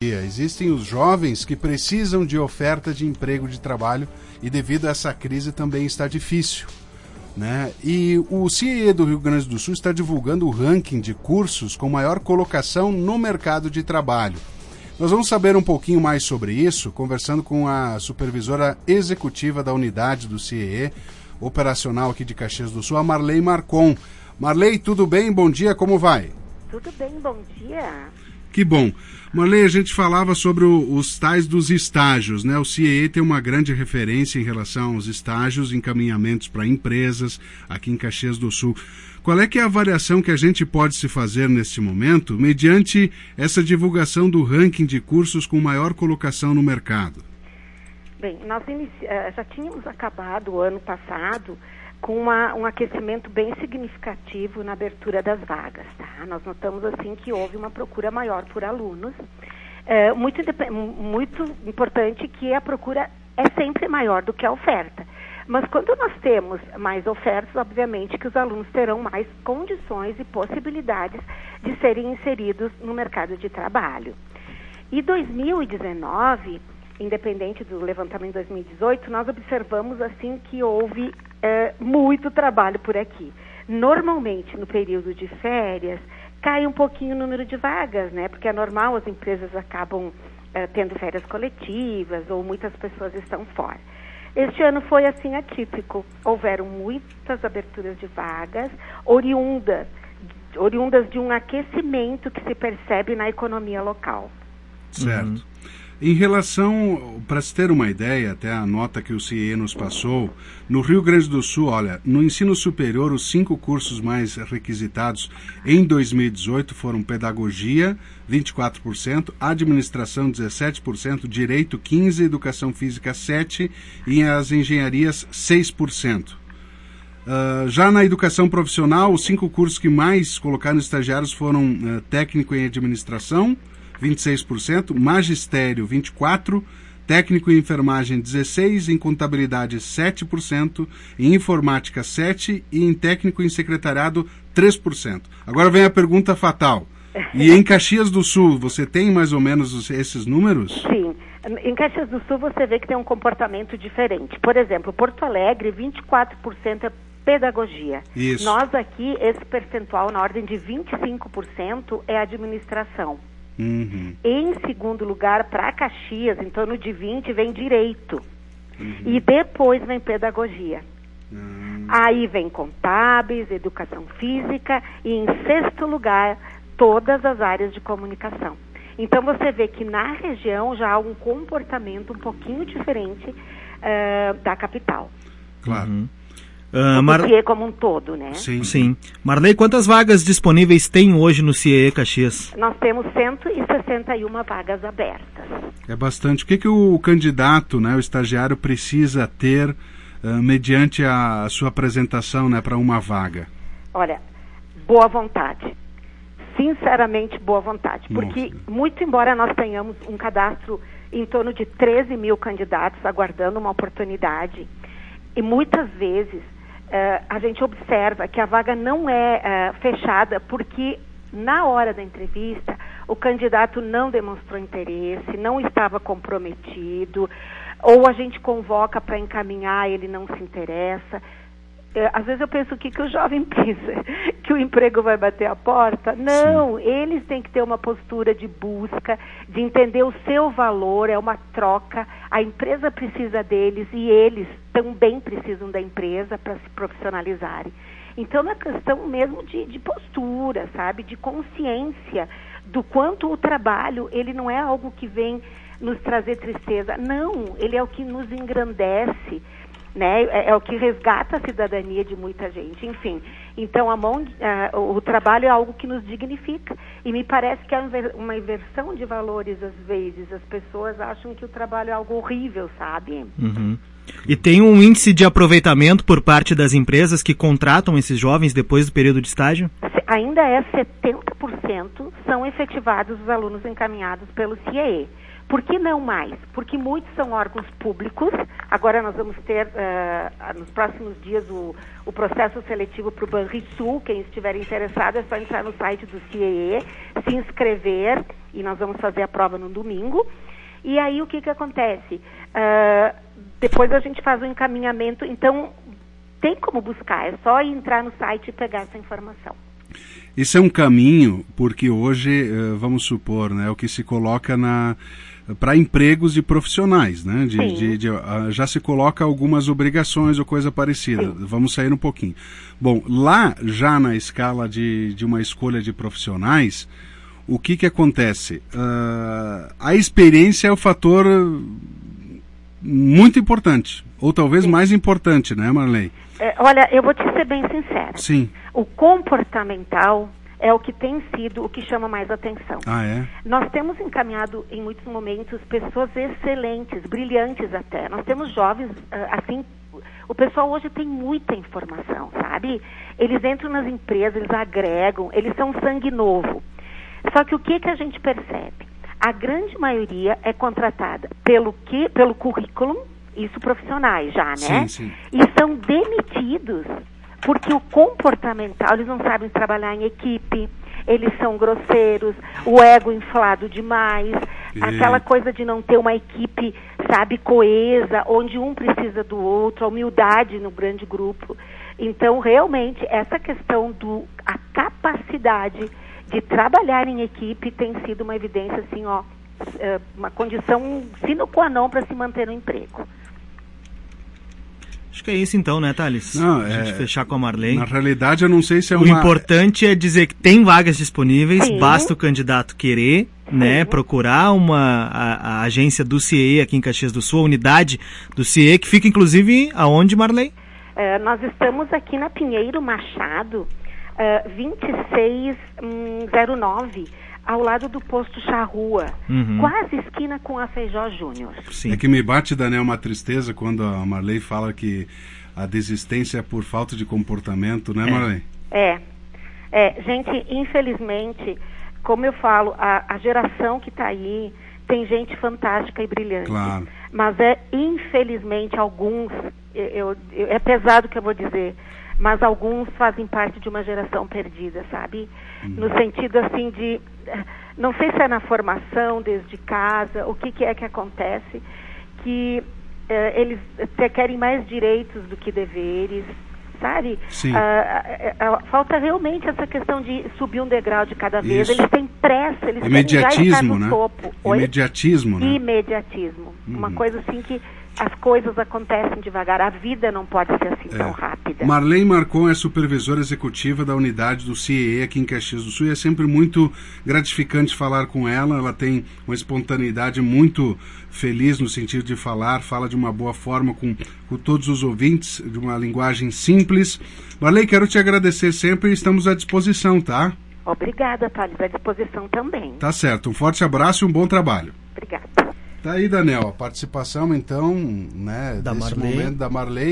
Existem os jovens que precisam de oferta de emprego de trabalho e devido a essa crise também está difícil, né? E o CIE do Rio Grande do Sul está divulgando o ranking de cursos com maior colocação no mercado de trabalho. Nós vamos saber um pouquinho mais sobre isso, conversando com a supervisora executiva da unidade do CIE, operacional aqui de Caxias do Sul, a Marley Marcon. Marley, tudo bem? Bom dia, como vai? Tudo bem, bom dia. Que bom. Marley, a gente falava sobre os tais dos estágios, né? O CIE tem uma grande referência em relação aos estágios, encaminhamentos para empresas aqui em Caxias do Sul. Qual é que é a avaliação que a gente pode se fazer neste momento, mediante essa divulgação do ranking de cursos com maior colocação no mercado? Bem, nós já tínhamos acabado o ano passado com um aquecimento bem significativo na abertura das vagas, tá? Nós notamos, assim, que houve uma procura maior por alunos. Muito importante que a procura é sempre maior do que a oferta. Mas quando nós temos mais ofertas, obviamente que os alunos terão mais condições e possibilidades de serem inseridos no mercado de trabalho. E 2019... independente do levantamento de 2018, nós observamos assim que houve muito trabalho por aqui. Normalmente, no período de férias, cai um pouquinho o número de vagas, né? Porque é normal, as empresas acabam tendo férias coletivas ou muitas pessoas estão fora. Este ano foi assim atípico. Houveram muitas aberturas de vagas oriundas de um aquecimento que se percebe na economia local. Certo. Em relação, para se ter uma ideia, até a nota que o CIE nos passou, no Rio Grande do Sul, olha, no ensino superior, os 5 cursos mais requisitados em 2018 foram Pedagogia, 24%, Administração, 17%, Direito, 15%, Educação Física, 7% e as Engenharias, 6%. Já na educação profissional, os 5 cursos que mais colocaram estagiários foram Técnico em Administração, 26%, Magistério 24%, Técnico em Enfermagem 16%, em Contabilidade 7%, em Informática 7% e em Técnico em Secretariado 3%. Agora vem a pergunta fatal. E em Caxias do Sul, você tem mais ou menos esses números? Sim. Em Caxias do Sul você vê que tem um comportamento diferente. Por exemplo, Porto Alegre, 24% é Pedagogia. Isso. Nós aqui, esse percentual na ordem de 25% é Administração. Uhum. Em segundo lugar, para Caxias, em torno de 20%, vem Direito. Uhum. E depois vem Pedagogia. Aí vem Contábeis, Educação Física e, em sexto lugar, todas as áreas de comunicação. Então, você vê que na região já há um comportamento um pouquinho diferente da capital. Claro. Uhum. Que é como um todo, né? Sim. Marley, quantas vagas disponíveis tem hoje no CIE Caxias? Nós temos 161 vagas abertas. É bastante. O que o candidato, né, o estagiário, precisa ter mediante a sua apresentação, né, para uma vaga? Olha, boa vontade. Sinceramente, boa vontade. Porque, muito embora nós tenhamos um cadastro em torno de 13 mil candidatos aguardando uma oportunidade, e muitas vezes a gente observa que a vaga não é fechada porque na hora da entrevista o candidato não demonstrou interesse, não estava comprometido, ou a gente convoca para encaminhar, ele não se interessa. Às vezes eu penso o que o jovem pensa, que o emprego vai bater a porta. Não, eles têm que ter uma postura de busca, de entender o seu valor, é uma troca, a empresa precisa deles e eles também precisam da empresa para se profissionalizarem. Então é uma questão mesmo de postura, sabe, de consciência do quanto o trabalho, ele não é algo que vem nos trazer tristeza, não, ele é o que nos engrandece, né? É o que resgata a cidadania de muita gente, enfim. Então o trabalho é algo que nos dignifica e me parece que é uma inversão de valores às vezes. As pessoas acham que o trabalho é algo horrível, sabe? Uhum. E tem um índice de aproveitamento por parte das empresas que contratam esses jovens depois do período de estágio? Ainda é 70% são efetivados os alunos encaminhados pelo CIE. Por que não mais? Porque muitos são órgãos públicos. Agora nós vamos ter, nos próximos dias, o processo seletivo para o Banrisul. Quem estiver interessado é só entrar no site do CIEE, se inscrever, e nós vamos fazer a prova no domingo. E aí o que acontece? Depois a gente faz o encaminhamento. Então, tem como buscar, é só entrar no site e pegar essa informação. Isso é um caminho, porque hoje, vamos supor, né, o que se coloca para empregos de profissionais, né? Já se coloca algumas obrigações ou coisa parecida. Sim. Vamos sair um pouquinho. Bom, lá já na escala de uma escolha de profissionais, o que acontece? A experiência é o fator muito importante, ou talvez mais importante, né, Marley? Olha, eu vou te ser bem sincera. Sim. O comportamental é o que tem sido o que chama mais atenção. Ah, é? Nós temos encaminhado, em muitos momentos, pessoas excelentes, brilhantes até. Nós temos jovens, assim, o pessoal hoje tem muita informação, sabe? Eles entram nas empresas, eles agregam, eles são sangue novo. Só que o que a gente percebe? A grande maioria é contratada pelo currículo, isso profissionais já, né? Sim, sim. E são demitidos porque o comportamental, eles não sabem trabalhar em equipe, eles são grosseiros, o ego inflado demais, aquela coisa de não ter uma equipe, sabe, coesa, onde um precisa do outro, a humildade no grande grupo. Então, realmente, essa questão a capacidade de trabalhar em equipe tem sido uma evidência, assim, uma condição sine qua non para se manter no emprego. Acho que é isso então, né, Thales? Não, a gente fechar com a Marley. Na realidade, eu não sei se é O importante é dizer que tem vagas disponíveis, sim, basta o candidato querer, sim, né, procurar a agência do CIEE aqui em Caxias do Sul, a unidade do CIEE, que fica inclusive aonde, Marley? Nós estamos aqui na Pinheiro Machado, 2609, ao lado do posto Charrua, quase esquina com a Feijó Júnior. É que me bate, Daniel, uma tristeza quando a Marley fala que a desistência é por falta de comportamento, né, Marley? Gente, infelizmente, como eu falo, a geração que está aí tem gente fantástica e brilhante. Claro. Mas infelizmente, alguns, é pesado o que eu vou dizer, mas alguns fazem parte de uma geração perdida, sabe? No sentido, assim, de... Não sei se é na formação, desde casa, o que é que acontece, que eles querem mais direitos do que deveres, sabe? Sim. Falta realmente essa questão de subir um degrau de cada vez. Isso. Eles têm pressa, eles querem já estar no topo. Imediatismo, né? Imediatismo. Uma coisa assim que as coisas acontecem devagar. A vida não pode ser assim tão rápida. Marley Marcon é supervisora executiva da unidade do CIEE aqui em Caxias do Sul, e é sempre muito gratificante falar com ela. Ela tem uma espontaneidade muito feliz no sentido de fala de uma boa forma com todos os ouvintes, de uma linguagem simples. Marley, quero te agradecer sempre e estamos à disposição, tá? Obrigada, Thales, à disposição também. Tá certo, um forte abraço e um bom trabalho. Obrigada. Tá aí, Daniel, a participação, então, né, da desse Marley. momento da Marley.